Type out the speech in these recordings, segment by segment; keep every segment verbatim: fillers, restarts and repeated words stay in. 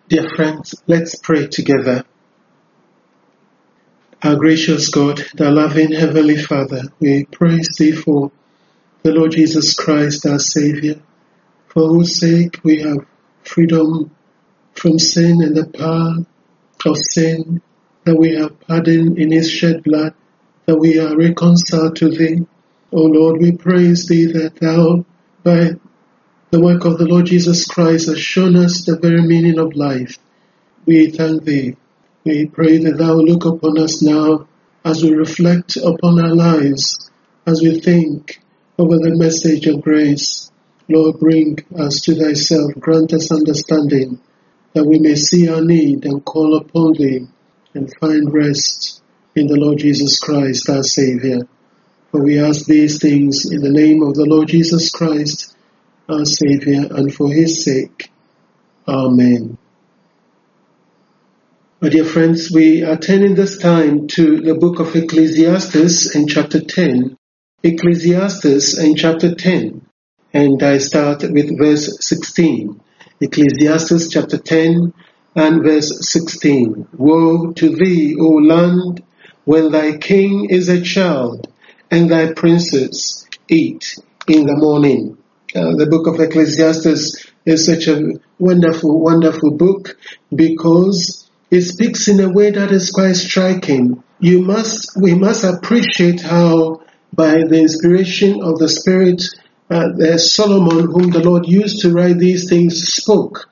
Dear friends, let's pray together. Our gracious God, the loving Heavenly Father, we praise Thee for the Lord Jesus Christ, our Savior, for whose sake we have freedom from sin and the power of sin, that we have pardon in His shed blood, that we are reconciled to Thee. O Lord, we praise Thee that Thou, by the work of the Lord Jesus Christ, has shown us the very meaning of life. We thank Thee. We pray that Thou will look upon us now as we reflect upon our lives, as we think over the message of grace. Lord, bring us to Thyself, grant us understanding, that we may see our need and call upon Thee and find rest in the Lord Jesus Christ, our Savior. For we ask these things in the name of the Lord Jesus Christ, our Savior, and for His sake. Amen. My dear friends, we are turning this time to the book of Ecclesiastes in chapter ten. Ecclesiastes in chapter ten. And I start with verse sixteen. Ecclesiastes chapter ten and verse sixteen. Woe to thee, O land, when thy king is a child, and thy princes eat in the morning. Uh, the book of Ecclesiastes is such a wonderful, wonderful book because it speaks in a way that is quite striking. You must, we must appreciate how, by the inspiration of the Spirit, uh, the Solomon, whom the Lord used to write these things, spoke.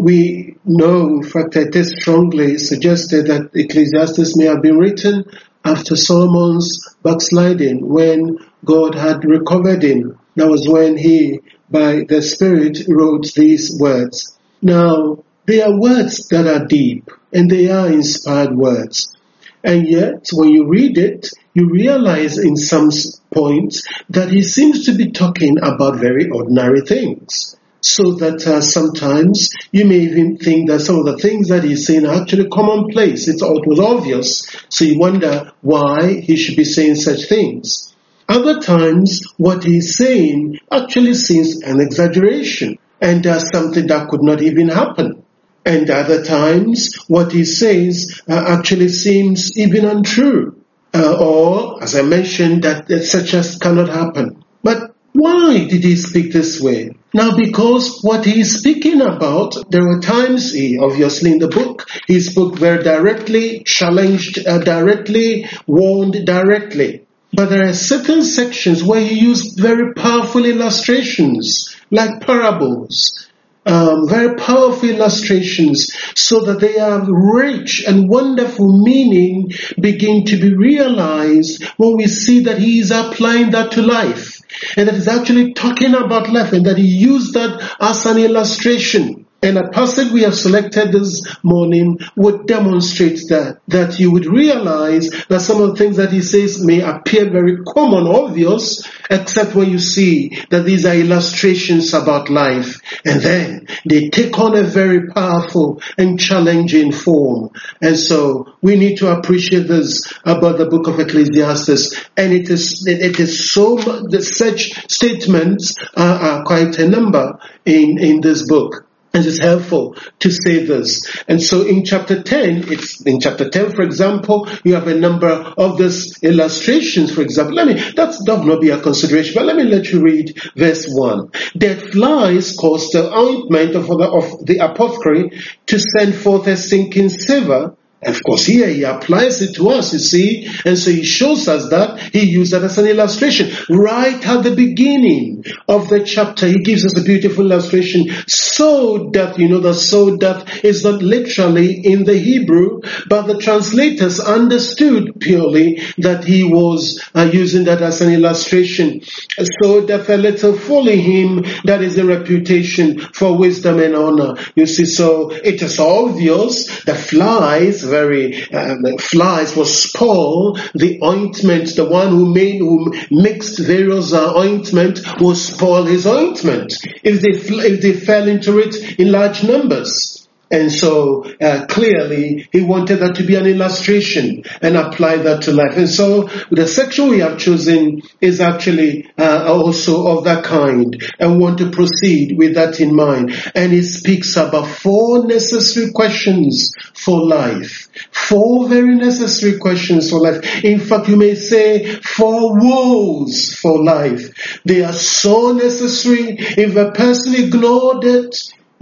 We know, in fact, it is strongly suggested that Ecclesiastes may have been written after Solomon's backsliding, when God had recovered him. That was when he, by the Spirit, wrote these words. Now, they are words that are deep, and they are inspired words. And yet, when you read it, you realize in some points that he seems to be talking about very ordinary things. So that uh, sometimes you may even think that some of the things that he's saying are actually commonplace. It's, it was obvious. So you wonder why he should be saying such things. Other times, what he's saying actually seems an exaggeration and does something that could not even happen. And other times, what he says uh, actually seems even untrue. Uh, or, as I mentioned, that, that such as cannot happen. But why did he speak this way? Now, because what he is speaking about, there were times, he, obviously in the book, he spoke very directly, challenged uh, directly, warned directly. But there are certain sections where he used very powerful illustrations, like parables. Um, very powerful illustrations, so that they have rich and wonderful meaning begin to be realized when we see that he is applying that to life, and that he's actually talking about life, and that he used that as an illustration. And a passage we have selected this morning would demonstrate that, that you would realize that some of the things that he says may appear very common, obvious, except when you see that these are illustrations about life. And then they take on a very powerful and challenging form. And so we need to appreciate this about the book of Ecclesiastes. And it is, it is so much, such statements are, are quite a number in, in this book. And it's helpful to say this. And so in chapter ten, it's in chapter ten, for example, you have a number of these illustrations, for example. Let me, that does not be a consideration, but let me let you read verse one. Dead flies cause the ointment of the, of the apothecary to send forth a stinking savour. And of course, here he applies it to us, you see. And so he shows us that. He used that as an illustration. Right at the beginning of the chapter, he gives us a beautiful illustration. So that, you know, the so that is not literally in the Hebrew, but the translators understood purely that he was uh, using that as an illustration. So that a little folly him that is a reputation for wisdom and honor. You see, so it is obvious the flies, very um, flies will spoil the ointment. The one who made, who mixed various uh, ointment will spoil his ointment if they if they fell into it in large numbers. And so uh, clearly he wanted that to be an illustration and apply that to life. And so the section we have chosen is actually uh, also of that kind, and want to proceed with that in mind. And it speaks about four necessary questions for life. Four very necessary questions for life. In fact, you may say four woes for life. They are so necessary. If a person ignored it,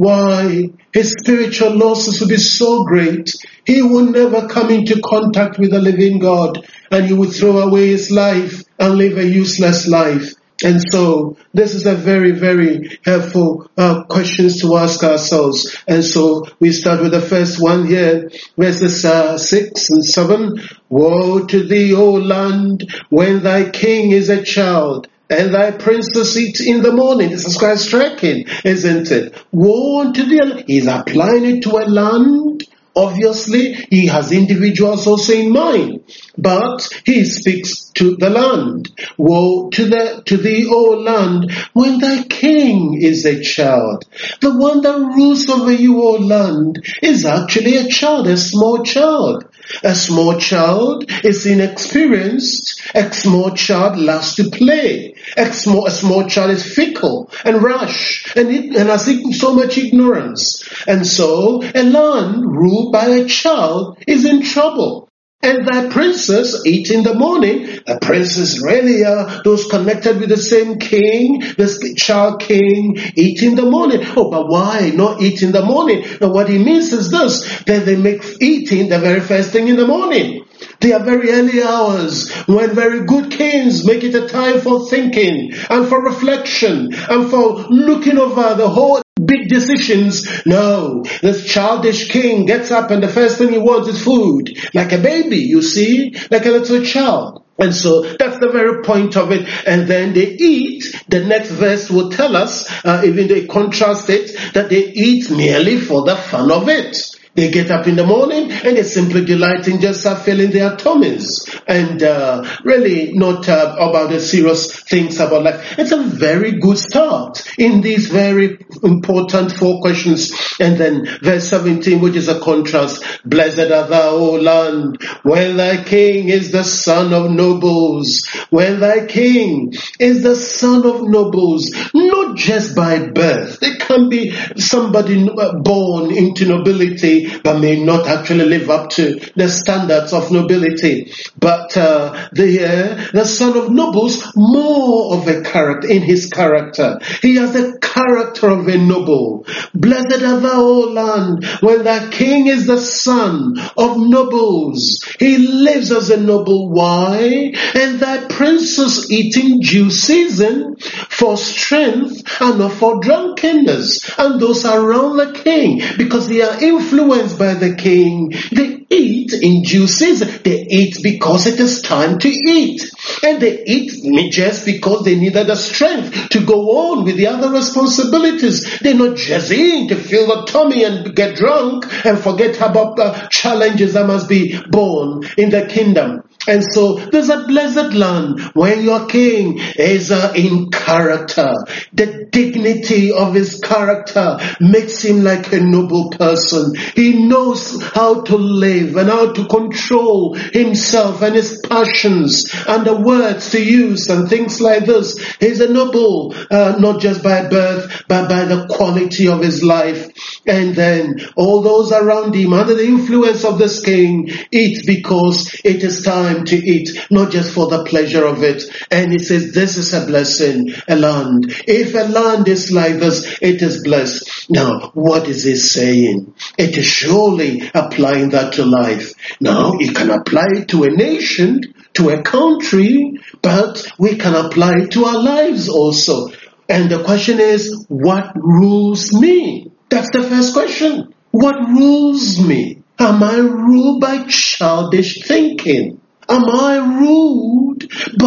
why, his spiritual losses will be so great, he will never come into contact with the living God, and he will throw away his life and live a useless life. And so this is a very, very helpful uh, questions to ask ourselves. And so we start with the first one here, verses uh, six and seven. Woe to thee, O land, when thy king is a child, and thy princes eat in the morning. This is quite striking, isn't it? Woe unto thee. He's applying it to a land. Obviously, he has individuals also in mind, but he speaks to the land. Woe to the to thee, O land, when thy king is a child. The one that rules over you, O land, is actually a child, a small child. A small child is inexperienced. A small child loves to play. A small, a small child is fickle and rash and, it, and has so much ignorance. And so a land ruled by a child is in trouble. And thy princes eat in the morning. The princes really are those connected with the same king, the child king, eat in the morning. Oh, but why not eat in the morning? Now what he means is this, that they make eating the very first thing in the morning. They are very early hours when very good kings make it a time for thinking and for reflection and for looking over the whole big decisions. No, this childish king gets up and the first thing he wants is food. Like a baby, you see, like a little child. And so that's the very point of it. And then they eat. The next verse will tell us, uh, even they contrast it, that they eat merely for the fun of it. They get up in the morning and they simply delight in just uh, filling their tummies and uh, really not uh, about the serious things about life. It's a very good start in these very important four questions. And then verse seventeen, which is a contrast. Blessed art thou, O land, when thy king is the son of nobles. When thy king is the son of nobles, not just by birth. It can be somebody born into nobility but may not actually live up to the standards of nobility. But uh, the uh, the son of nobles, more of a character in his character. He has the character of a noble. Blessed art thou, O land, when thy king is the son of nobles. He lives as a noble. Why? And thy princes eat in due season for strength and not for drunkenness. And those around the king, because they are influenced by the king, they eat in due season. They eat because it is time to eat. And they eat just because they needed the strength to go on with the other responsibilities. They're not just eating to fill the tummy and get drunk and forget about the challenges that must be born in the kingdom. And so there's a blessed land when your king is uh, in character. The dignity of his character makes him like a noble person. He knows how to live and how to control himself and his passions and the words to use and things like this. He's a noble, uh, not just by birth, but by the quality of his life. And then all those around him, under the influence of this king, eat because it is time to eat, not just for the pleasure of it. And he says, this is a blessing, a land. If a land is like this, it is blessed. Now, what is he saying? It is surely applying that to life. Now, you can apply it to a nation, to a country, but we can apply it to our lives also. And the question is, what rules me? That's the first question. What rules me? Am I ruled by childish thinking? Am I ruled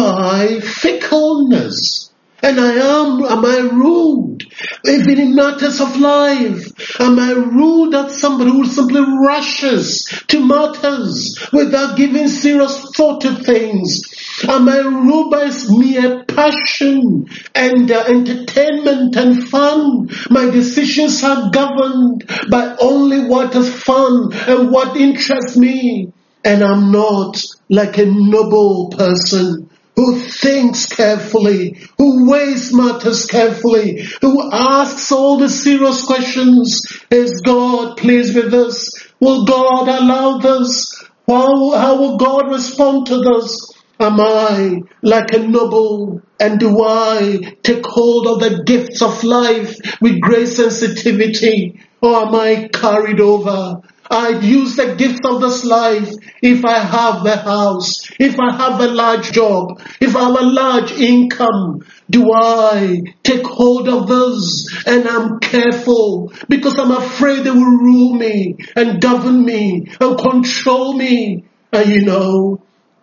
by fickleness? And I am, am I ruled, even in matters of life? Am I ruled as somebody who simply rushes to matters without giving serious thought to things? Am I ruled by mere passion and uh, entertainment and fun? My decisions are governed by only what is fun and what interests me. And I'm not like a noble person who thinks carefully, who weighs matters carefully, who asks all the serious questions. Is God pleased with this? Will God allow this? How, how will God respond to this? Am I like a noble, and do I take hold of the gifts of life with great sensitivity? Or am I carried over? I'd use the gifts of this life if I have the house, if I have a large job, if I have a large income. Do I take hold of this and I'm careful because I'm afraid they will rule me and govern me and control me? And you know,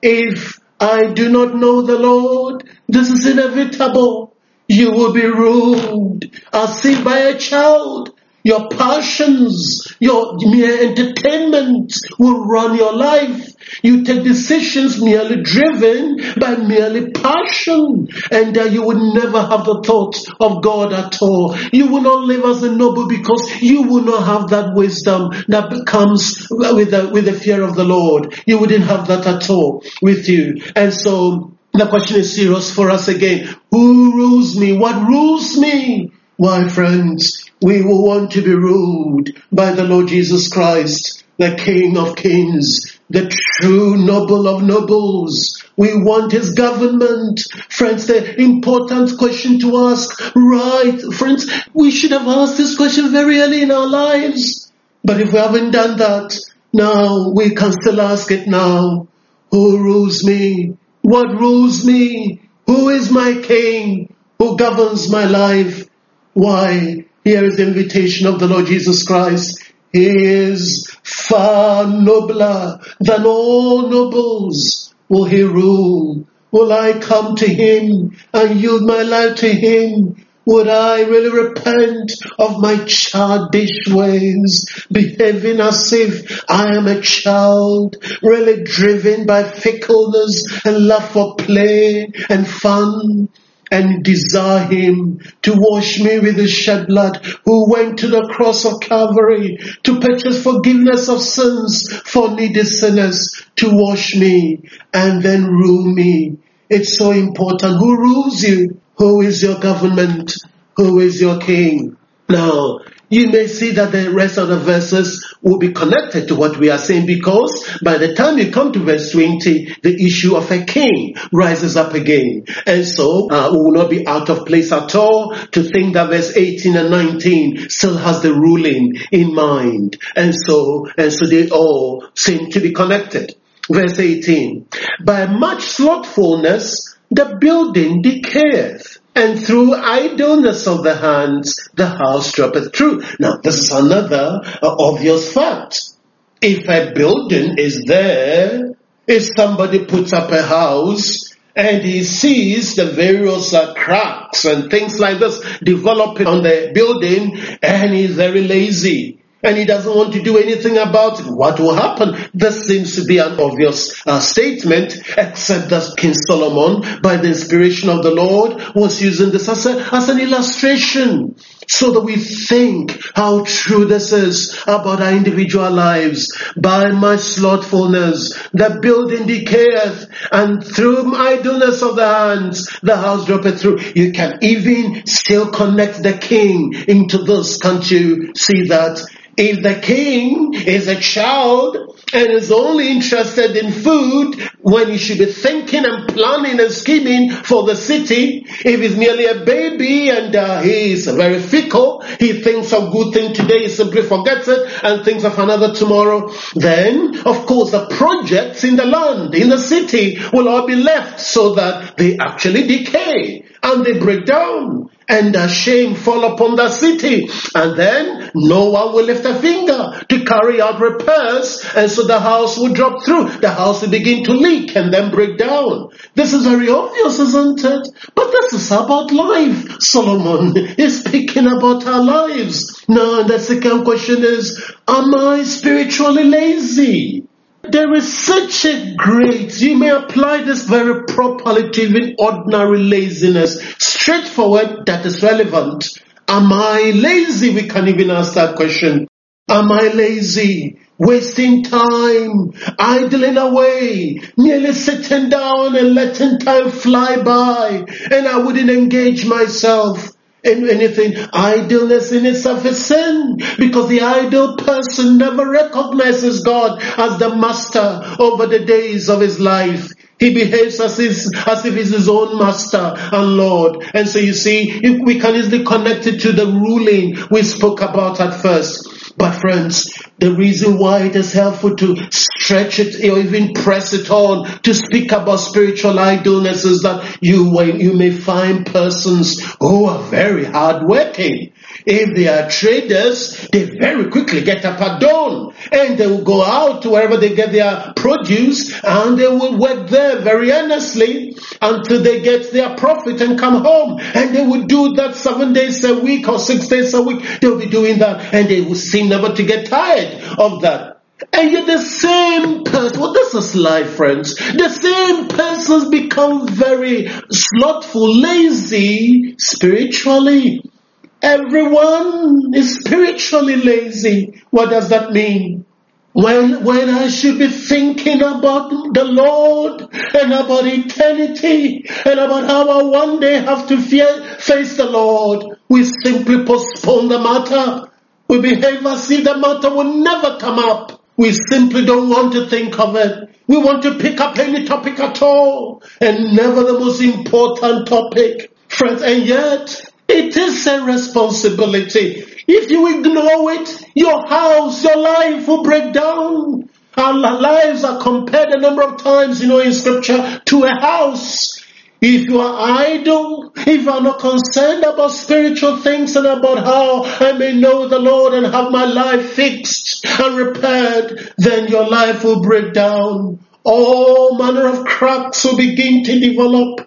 if I do not know the Lord, this is inevitable. You will be ruled as if by a child. Your passions, your mere entertainment will run your life. You take decisions merely driven by merely passion, and uh, you will never have the thought of God at all. You will not live as a noble because you will not have that wisdom that comes with the, with the fear of the Lord. You wouldn't have that at all with you. And so the question is serious for us again. Who rules me? What rules me? Why, friends, we will want to be ruled by the Lord Jesus Christ, the King of Kings, the true noble of nobles. We want his government. Friends, the important question to ask, right, friends, we should have asked this question very early in our lives. But if we haven't done that, now we can still ask it now. Who rules me? What rules me? Who is my king? Who governs my life? Why, here is the invitation of the Lord Jesus Christ. He is far nobler than all nobles. Will he rule? Will I come to him and yield my life to him? Would I really repent of my childish ways, behaving as if I am a child, really driven by fickleness and love for play and fun? And desire him to wash me with his shed blood, who went to the cross of Calvary to purchase forgiveness of sins for needy sinners, to wash me and then rule me. It's so important. Who rules you? Who is your government? Who is your king? Now, you may see that the rest of the verses will be connected to what we are saying, because by the time you come to verse twenty, the issue of a king rises up again. And so uh, we will not be out of place at all to think that verse eighteen and nineteen still has the ruling in mind. And so, and so they all seem to be connected. Verse eighteen, by much slothfulness the building decayeth, and through idleness of the hands, the house droppeth through. Now, this is another uh, obvious fact. If a building is there, if somebody puts up a house and he sees the various uh, cracks and things like this developing on the building, and he's very lazy, and he doesn't want to do anything about it, what will happen? This seems to be an obvious uh, statement, except that King Solomon, by the inspiration of the Lord, was using this as, a, as an illustration, so that we think how true this is about our individual lives. By my slothfulness, the building decayeth, and through idleness of the hands, the house droppeth through. You can even still connect the king into this. Can't you see that? If the king is a child and is only interested in food when he should be thinking and planning and scheming for the city, if he's merely a baby and uh, he is very fickle, he thinks of good thing today, he simply forgets it and thinks of another tomorrow, then of course the projects in the land, in the city, will all be left so that they actually decay and they break down. And a shame fall upon the city. And then no one will lift a finger to carry out repairs. And so the house will drop through. The house will begin to leak and then break down. This is very obvious, isn't it? But this is about life. Solomon is speaking about our lives. Now, the second question is, am I spiritually lazy? There is such a great, you may apply this very properly to even ordinary laziness, straightforward, that is relevant. Am I lazy? We can even ask that question. Am I lazy? Wasting time, idling away, merely sitting down and letting time fly by, and I wouldn't engage myself in anything. Idleness in itself is sin, because the idle person never recognizes God as the master over the days of his life. He behaves as, his, as if he's his own master and Lord. And so you see, we can easily connect it to the ruling we spoke about at first. But friends, the reason why it is helpful to stretch it or even press it on to speak about spiritual idleness is that you, you may find persons who are very hardworking. If they are traders, they very quickly get up at dawn and they will go out to wherever they get their produce and they will work there very earnestly until they get their profit and come home. And they will do that seven days a week or six days a week. They'll be doing that and they will seem never to get tired of that. And yet the same person, well, this is life, friends. The same persons become very slothful, lazy spiritually. Everyone is spiritually lazy. What does that mean? When, when I should be thinking about the Lord and about eternity and about how I one day have to fear, face the Lord, we simply postpone the matter. We behave as if the matter will never come up. We simply don't want to think of it. We want to pick up any topic at all, and never the most important topic. Friends, and yet, it is a responsibility. If you ignore it, your house, your life will break down. Our lives are compared a number of times, you know, in scripture to a house. If you are idle, if you are not concerned about spiritual things and about how I may know the Lord and have my life fixed and repaired, then your life will break down. All manner of cracks will begin to develop.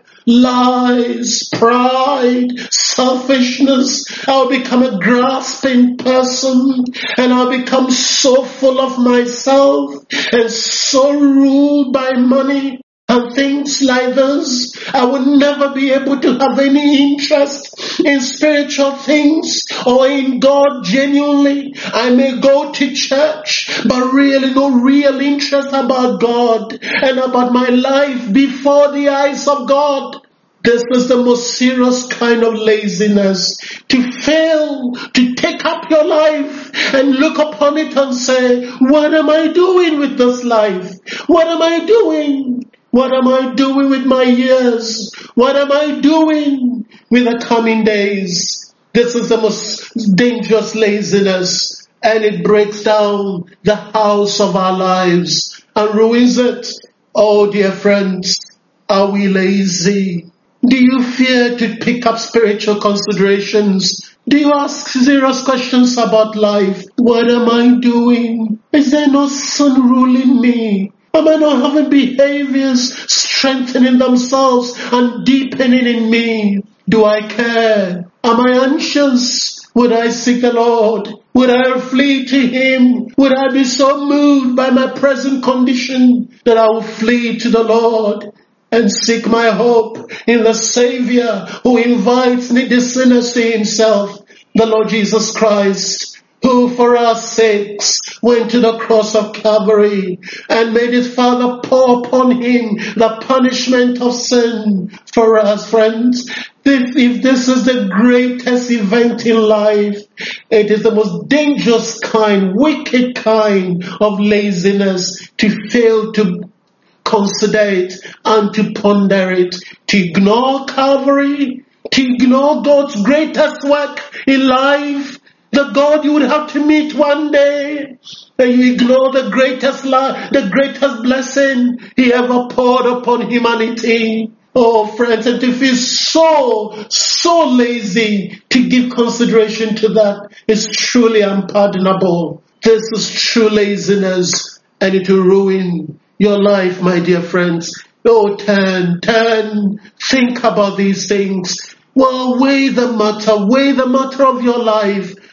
Lies, pride, selfishness. I'll become a grasping person and I'll become so full of myself and so ruled by money and things like this. I will never be able to have any interest in spiritual things or in God genuinely. I may go to church, but really no real interest about God and about my life before the eyes of God. This is the most serious kind of laziness. To fail, to take up your life and look upon it and say, what am I doing with this life? What am I doing? What am I doing with my years? What am I doing with the coming days? This is the most dangerous laziness, and it breaks down the house of our lives and ruins it. Oh, dear friends, are we lazy? Do you fear to pick up spiritual considerations? Do you ask serious questions about life? What am I doing? Is there no sin ruling me? Am I not having behaviors strengthening themselves and deepening in me? Do I care? Am I anxious? Would I seek the Lord? Would I flee to Him? Would I be so moved by my present condition that I will flee to the Lord and seek my hope in the Savior who invites needy sinners to Himself, the Lord Jesus Christ, who for our sakes went to the cross of Calvary and made His Father pour upon Him the punishment of sin for us, friends. If, if this is the greatest event in life, it is the most dangerous kind, wicked kind of laziness to fail to consider it and to ponder it, to ignore Calvary, to ignore God's greatest work in life, the God you would have to meet one day, and you ignore the greatest life, the greatest blessing He ever poured upon humanity. Oh, friends, and to feel so, so lazy to give consideration to that is truly unpardonable. This is true laziness, and it will ruin your life, my dear friends. Oh, turn, turn, think about these things. Well, weigh the matter, weigh the matter of your life.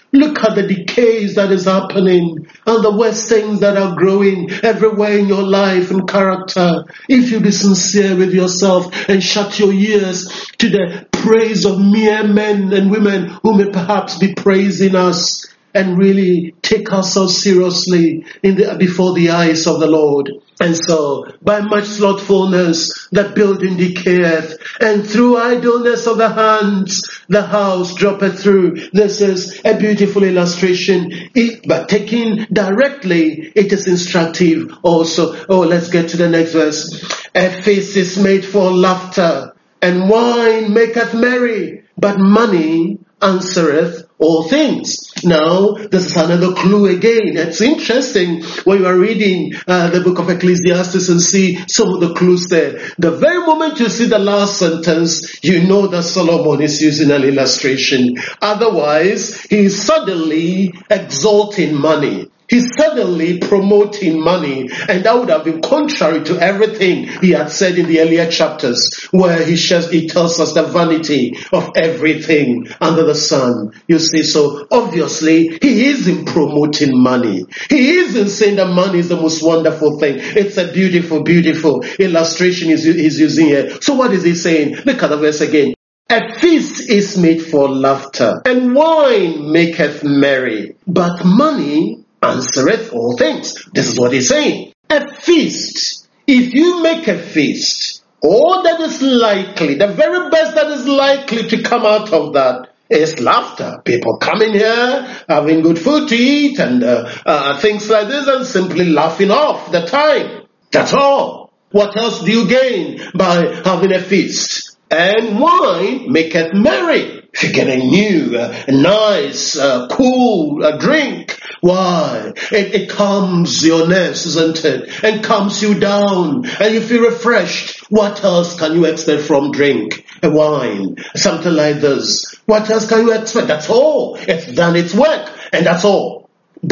Look at the decays that is happening and the worst things that are growing everywhere in your life and character. If you be sincere with yourself and shut your ears to the praise of mere men and women who may perhaps be praising us, and really take ourselves seriously in the, before the eyes of the Lord. And so, by much slothfulness, the building decayeth, and through idleness of the hands, the house droppeth through. This is a beautiful illustration, it, but taken directly, it is instructive also. Oh, let's get to the next verse. A feast is made for laughter, and wine maketh merry, but money answereth all things. Now, this is another clue again. It's interesting when you are reading uh, the book of Ecclesiastes and see some of the clues there. The very moment you see the last sentence, you know that Solomon is using an illustration. Otherwise, he is suddenly exalting money. He's suddenly promoting money, and that would have been contrary to everything he had said in the earlier chapters, where he, shares, he tells us the vanity of everything under the sun. You see, so obviously he isn't promoting money. He isn't saying that money is the most wonderful thing. It's a beautiful, beautiful illustration he's, he's using here. So what is he saying? Look at the verse again. A feast is made for laughter, and wine maketh merry, but money answereth all things. This is what he's saying. A feast. If you make a feast, all that is likely, the very best that is likely to come out of that is laughter. People coming here, having good food to eat, and uh, uh, things like this, and simply laughing off the time. That's all. What else do you gain by having a feast? And wine maketh merry. If you get a new, uh, nice, uh, cool uh, drink, why? It, it calms your nerves, isn't it? And calms you down, and you feel refreshed. What else can you expect from drink? A wine, something like this. What else can you expect? That's all. It's done its work, and that's all.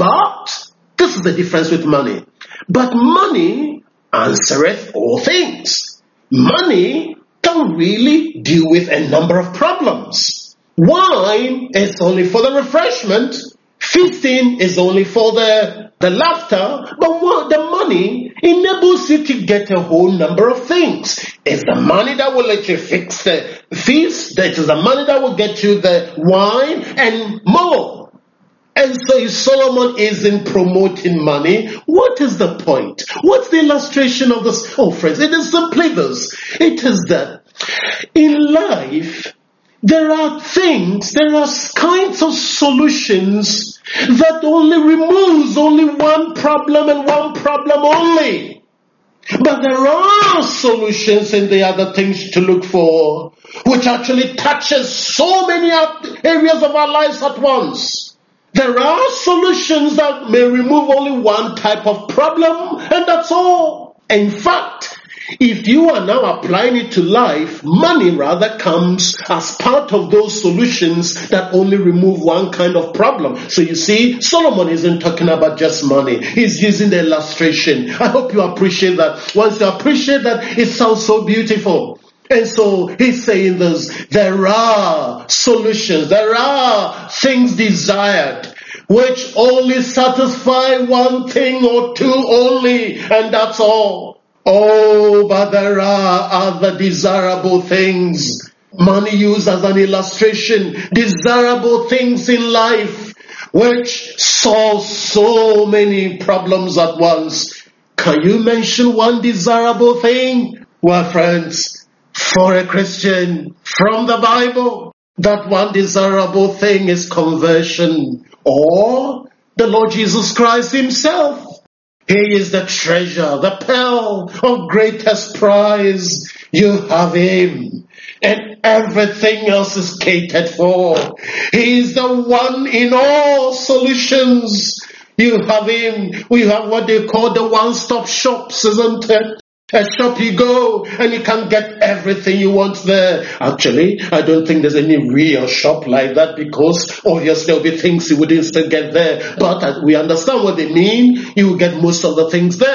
But this is the difference with money. But money answereth all things. Money can really deal with a number of problems. Wine is only for the refreshment. Feasting is only for the, the laughter. But what, the money enables you to get a whole number of things. It's the money that will let you fix the feast. It is the money that will get you the wine and more. And so if Solomon isn't promoting money, what is the point? What's the illustration of this? Oh, friends, it is simply this. It is that in life, there are things, there are kinds of solutions that only removes only one problem and one problem only. But there are solutions in the other things to look for, which actually touches so many areas of our lives at once. There are solutions that may remove only one type of problem, and that's all. In fact, if you are now applying it to life, money rather comes as part of those solutions that only remove one kind of problem. So you see, Solomon isn't talking about just money. He's using the illustration. I hope you appreciate that. Once you appreciate that, it sounds so beautiful. And so he's saying this, there are solutions, there are things desired, which only satisfy one thing or two only, and that's all. Oh, but there are other desirable things. Money used as an illustration. Desirable things in life which solve so many problems at once. Can you mention one desirable thing? Well, friends, for a Christian from the Bible, that one desirable thing is conversion, or the Lord Jesus Christ himself. He is the treasure, the pearl of greatest price. You have him, and everything else is catered for. He is the one in all solutions. You have him. We have what they call the one-stop shops, isn't it? A shop you go and you can get everything you want there. Actually, I don't think there's any real shop like that, because obviously there'll be things you wouldn't still get there. But we understand what they mean. You will get most of the things there.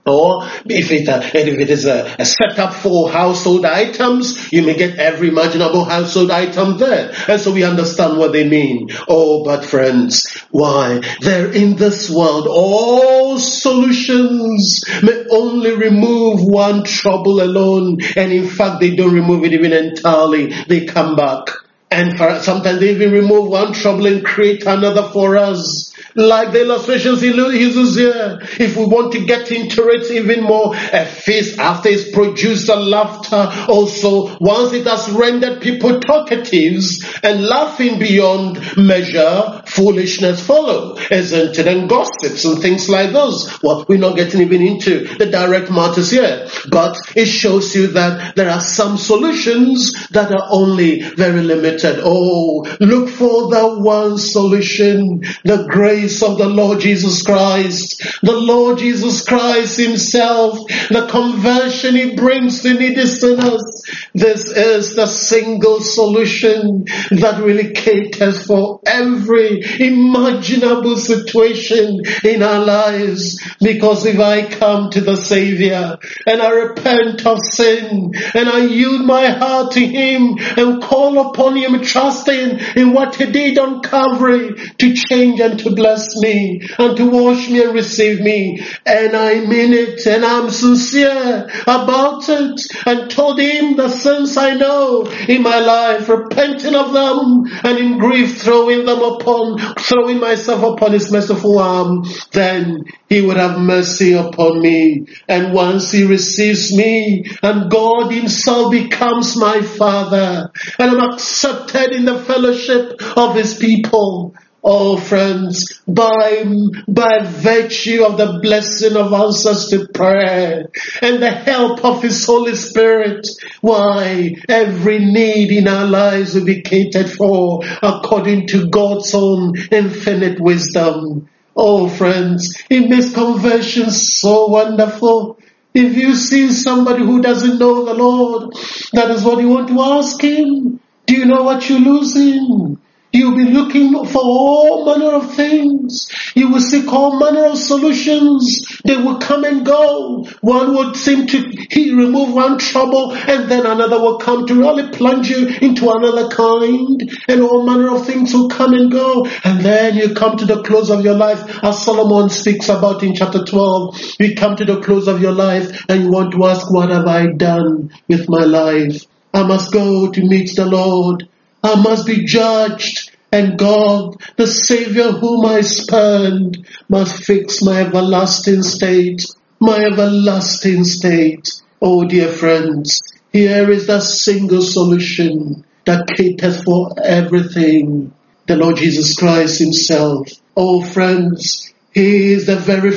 Or if it, uh, if it is a, a setup for household items, you may get every imaginable household item there. And so we understand what they mean. Oh, but friends, why? They're in this world. All solutions may only remove one trouble alone. And in fact, they don't remove it even entirely. They come back. And for, sometimes they even remove one trouble and create another for us. Like the illustrations he uses here. If we want to get into it even more, a feast after it's produced a laughter also, once it has rendered people talkatives and laughing beyond measure, foolishness follow, isn't it? And gossips and things like those. Well, we're not getting even into the direct matters here, but it shows you that there are some solutions that are only very limited. Oh, look for the one solution, the grace of the Lord Jesus Christ, the Lord Jesus Christ himself, the conversion he brings to needy sinners. This is the single solution that really caters for every imaginable situation in our lives. Because if I come to the Savior and I repent of sin and I yield my heart to him and call upon him, trusting in what he did on Calvary to change and to bless me and to wash me and receive me, and I mean it and I'm sincere about it, and told him the sins I know in my life, repenting of them, and in grief throwing them upon, throwing myself upon his merciful arm, then he would have mercy upon me. And once he receives me and God himself becomes my Father, and I'm accepted in the fellowship of his people, oh friends, by, by virtue of the blessing of answers to prayer and the help of his Holy Spirit, why, every need in our lives will be catered for according to God's own infinite wisdom. Oh friends, it makes conversion so wonderful. If you see somebody who doesn't know the Lord, that is what you want to ask him. Do you know what you're losing? You'll be looking for all manner of things. You will seek all manner of solutions. They will come and go. One would seem to he remove one trouble, and then another will come to really plunge you into another kind. And all manner of things will come and go. And then you come to the close of your life, as Solomon speaks about in chapter twelve. You come to the close of your life and you want to ask, what have I done with my life? I must go to meet the Lord. I must be judged, and God, the Savior whom I spurned, must fix my everlasting state, my everlasting state. Oh dear friends, here is the single solution that caters for everything. The Lord Jesus Christ himself. Oh friends, he is the very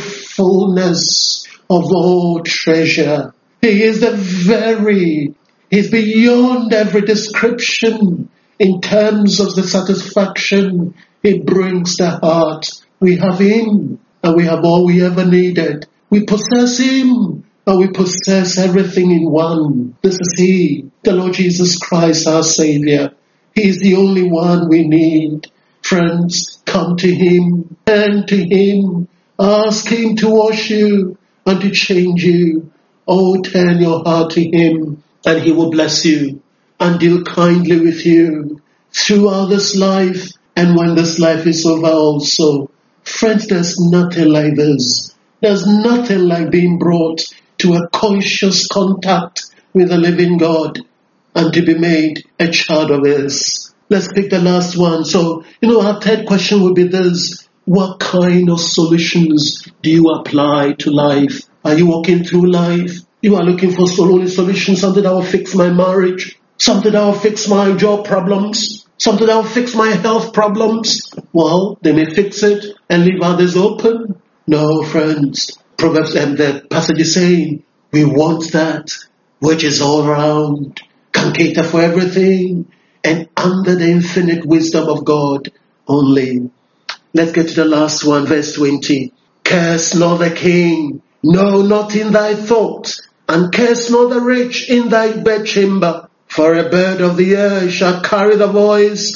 fullness of all treasure. He is the very, he's beyond every description. In terms of the satisfaction it brings the heart. We have him, and we have all we ever needed. We possess him, and we possess everything in one. This is he, the Lord Jesus Christ, our Savior. He is the only one we need. Friends, come to him, and to him. Ask him to wash you and to change you. Oh, turn your heart to him, and he will bless you and deal kindly with you throughout this life, and when this life is over also. Friends, there's nothing like this. There's nothing like being brought to a conscious contact with the living God and to be made a child of his. Let's pick the last one. So, you know, our third question would be this: what kind of solutions do you apply to life? Are you walking through life? You are looking for only solutions, something that will fix my marriage, something that will fix my job problems, something that will fix my health problems. Well, they may fix it and leave others open. No, friends. Proverbs and the passage is saying, we want that which is all around, can cater for everything, and under the infinite wisdom of God only. Let's get to the last one, verse twenty. Curse not the king, no, not in thy thought, and curse not the rich in thy bedchamber. For a bird of the air shall carry the voice,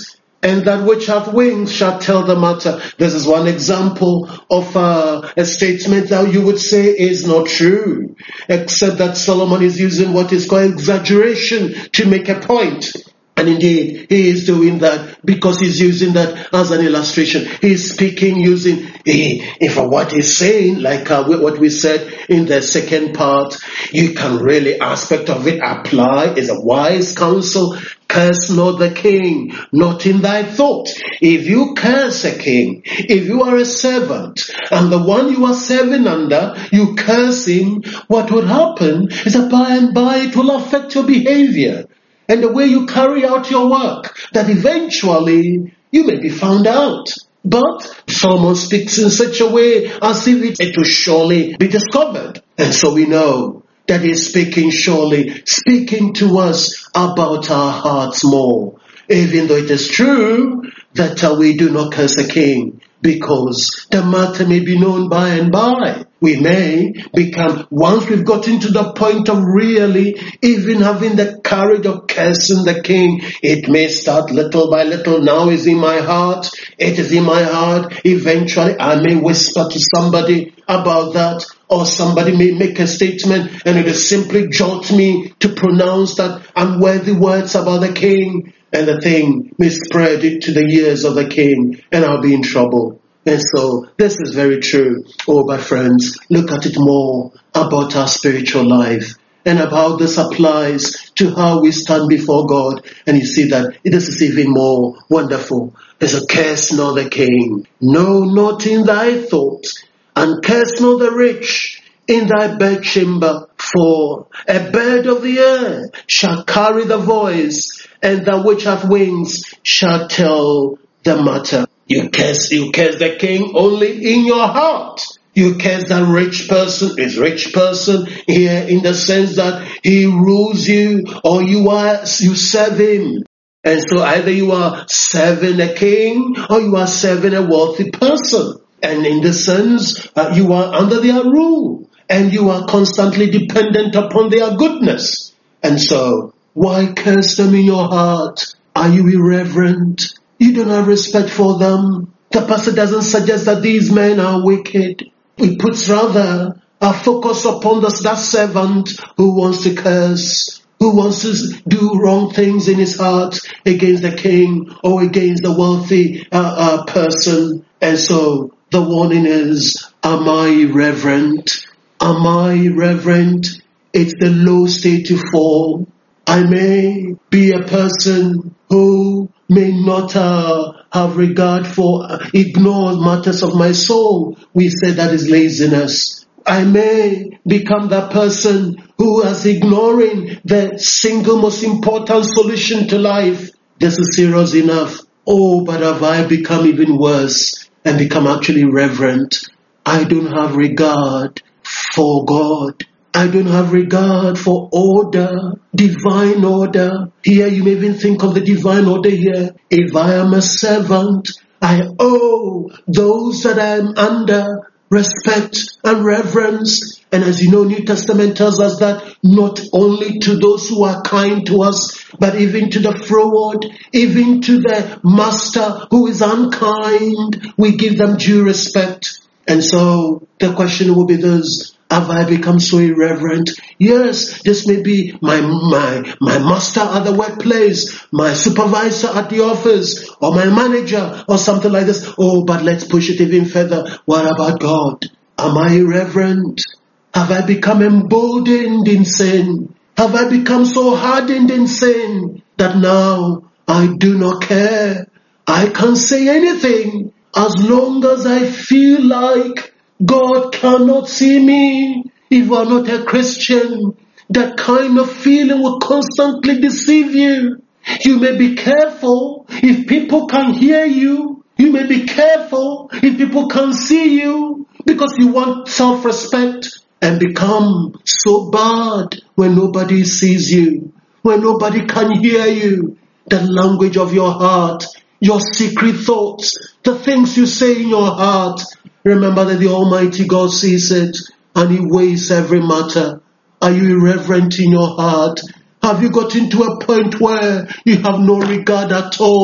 and that which hath wings shall tell the matter. This is one example of uh, a statement that you would say is not true, except that Solomon is using what is called exaggeration to make a point. And indeed, he is doing that because he's using that as an illustration. He's speaking using, if what he's saying, like uh, what we said in the second part, you can really aspect of it apply is a wise counsel. Curse not the king, not in thy thought. If you curse a king, if you are a servant, and the one you are serving under, you curse him, what would happen is that by and by it will affect your behavior and the way you carry out your work, that eventually you may be found out. But Solomon speaks in such a way as if it, it will surely be discovered. And so we know that he's speaking surely, speaking to us about our hearts more. Even though it is true that uh, we do not curse a king, because the matter may be known by and by. We may become, once we've gotten to the point of really even having the courage of cursing the king, it may start little by little. Now is in my heart, it is in my heart. Eventually I may whisper to somebody about that, or somebody may make a statement and it will simply jolt me to pronounce that unworthy words about the king, and the thing may spread it to the ears of the king, and I'll be in trouble. And so this is very true. Oh, my friends, look at it more about our spiritual life and about this applies to how we stand before God. And you see that this is even more wonderful. There's a curse not the king, no, not in thy thoughts, and curse not the rich in thy bedchamber, for a bird of the air shall carry the voice, and that which hath wings shall tell the matter. You curse, you curse the king only in your heart. You curse that rich person, is rich person here in the sense that he rules you, or you are, you serve him. And so either you are serving a king or you are serving a wealthy person. And in this sense, uh, you are under their rule and you are constantly dependent upon their goodness. And so, why curse them in your heart? Are you irreverent? You don't have respect for them. The pastor doesn't suggest that these men are wicked. He puts rather a focus upon the, that servant who wants to curse, who wants to do wrong things in his heart against the king or against the wealthy uh, uh, person. And so the warning is, am I irreverent? Am I irreverent? It's the low state to fall. I may be a person who may not uh, have regard for, uh, ignore matters of my soul. We say that is laziness. I may become that person who is ignoring the single most important solution to life. This is serious enough. Oh, but have I become even worse and become actually reverent? I don't have regard for God. I don't have regard for order, divine order. Here you may even think of the divine order here. If I am a servant, I owe those that I am under respect and reverence. And as you know, New Testament tells us that not only to those who are kind to us, but even to the froward, even to the master who is unkind, we give them due respect. And so the question will be this: have I become so irreverent? Yes, this may be my, my, my master at the workplace, my supervisor at the office, or my manager, or something like this. Oh, but let's push it even further. What about God? Am I irreverent? Have I become emboldened in sin? Have I become so hardened in sin that now I do not care? I can say anything as long as I feel like God cannot see me. If you are not a Christian, that kind of feeling will constantly deceive you. You may be careful if people can hear you. You may be careful if people can see you, because you want self-respect, and become so bad when nobody sees you, when nobody can hear you. The language of your heart, your secret thoughts, the things you say in your heart. Remember that the Almighty God sees it and He weighs every matter. Are you irreverent in your heart? Have you gotten to a point where you have no regard at all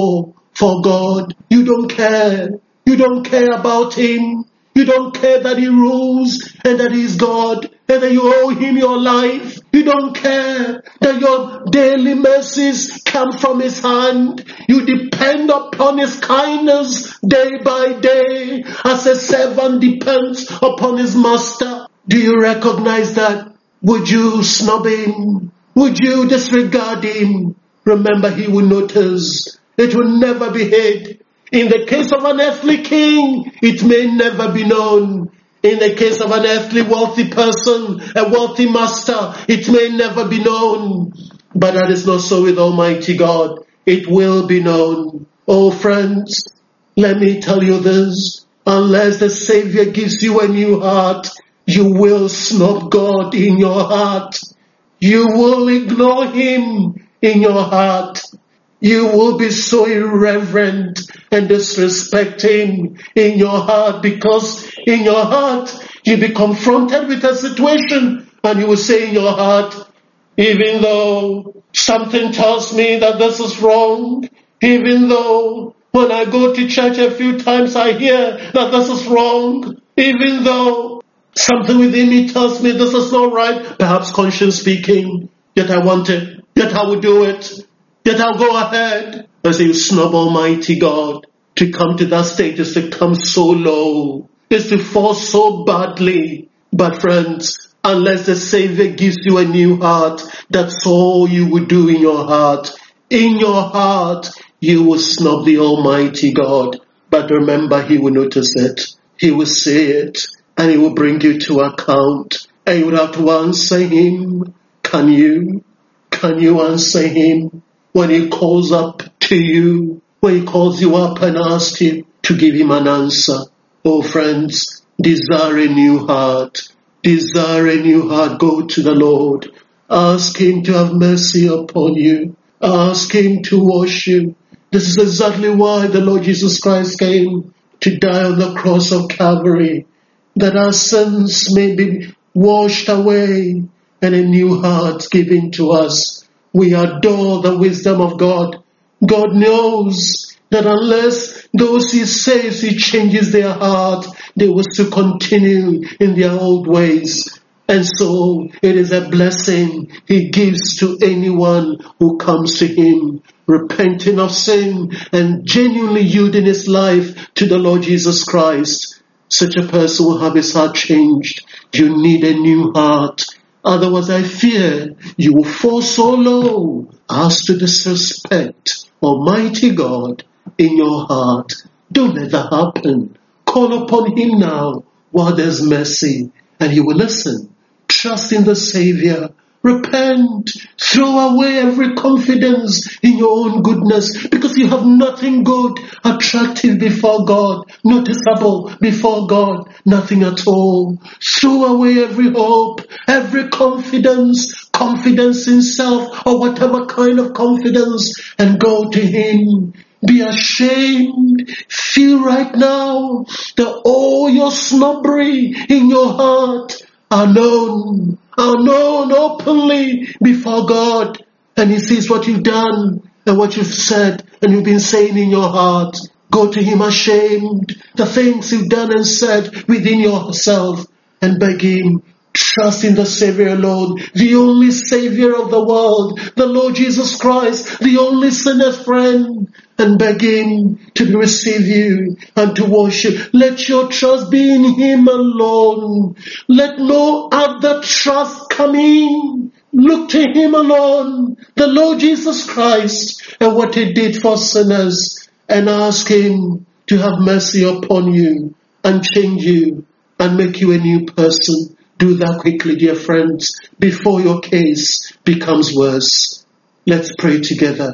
for God. You don't care. You don't care about him. You don't care that he rules and that he's God and that you owe him your life. You don't care that your daily mercies come from his hand. You depend upon his kindness day by day as a servant depends upon his master. Do you recognize that? Would you snub him? Would you disregard him? Remember, he will notice. It will never be hid. In the case of an earthly king, it may never be known. In the case of an earthly wealthy person, a wealthy master, it may never be known. But that is not so with Almighty God. It will be known. Oh friends, let me tell you this. Unless the Savior gives you a new heart, you will snub God in your heart. You will ignore him in your heart. You will be so irreverent and disrespect him in your heart, because in your heart you be confronted with a situation and you will say in your heart, even though something tells me that this is wrong, even though when I go to church a few times I hear that this is wrong, even though something within me tells me this is not right, perhaps conscience speaking, yet I want it, yet I will do it. Yet I'll go ahead. I say, you snub Almighty God. To come to that stage is to come so low. Is to fall so badly. But friends, unless the Savior gives you a new heart, that's all you will do in your heart. In your heart, you will snub the Almighty God. But remember, he will notice it. He will say it. And he will bring you to account. And you will have to answer him. Can you? Can you answer him? When he calls up to you, when he calls you up and asks you to give him an answer. Oh friends, desire a new heart. Desire a new heart. Go to the Lord. Ask him to have mercy upon you. Ask him to wash you. This is exactly why the Lord Jesus Christ came to die on the cross of Calvary, that our sins may be washed away and a new heart given to us. We adore the wisdom of God. God knows that unless those he saves, he changes their heart, they will still continue in their old ways. And so it is a blessing he gives to anyone who comes to him, repenting of sin and genuinely yielding his life to the Lord Jesus Christ. Such a person will have his heart changed. You need a new heart. Otherwise, I fear you will fall so low as to disrespect Almighty God in your heart. Don't let that happen. Call upon him now while there's mercy, and he will listen. Trust in the Savior. Repent. Throw away every confidence in your own goodness, because you have nothing good, attractive before God, noticeable before God, nothing at all. Throw away every hope, every confidence, confidence in self, or whatever kind of confidence, and go to him. Be ashamed. Feel right now that all your snobbery in your heart are known, are known openly before God. And he sees what you've done and what you've said and you've been saying in your heart. Go to him ashamed, the things you've done and said within yourself, and beg him. Trust in the Savior alone, the only Savior of the world, the Lord Jesus Christ, the only sinner's friend, and beg him to receive you and to wash you. Let your trust be in him alone. Let no other trust come in. Look to him alone, the Lord Jesus Christ, and what he did for sinners, and ask him to have mercy upon you and change you and make you a new person. Do that quickly, dear friends, before your case becomes worse. Let's pray together.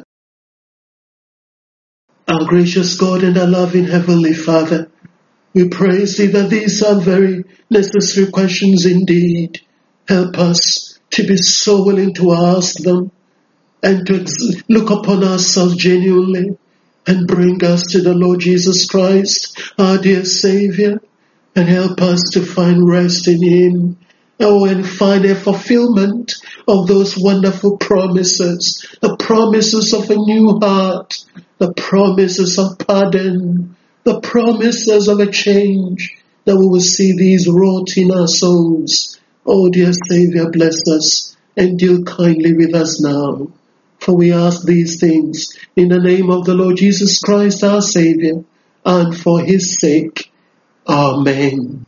Our gracious God and our loving Heavenly Father, we praise thee that these are very necessary questions indeed. Help us to be so willing to ask them and to look upon ourselves genuinely and bring us to the Lord Jesus Christ, our dear Savior, and help us to find rest in him Oh, and find a fulfillment of those wonderful promises, the promises of a new heart, the promises of pardon, the promises of a change, that we will see these wrought in our souls. Oh, dear Savior, bless us and deal kindly with us now. For we ask these things in the name of the Lord Jesus Christ, our Savior, and for his sake. Amen.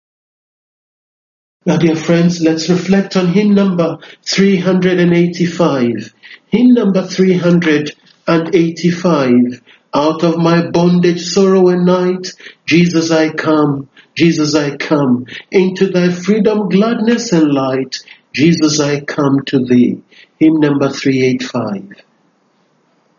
Now, dear friends, let's reflect on hymn number three hundred eighty-five. Hymn number three hundred eighty-five. Out of my bondage, sorrow and night, Jesus I come, Jesus I come. Into thy freedom, gladness and light, Jesus I come to thee. Hymn number three eighty-five.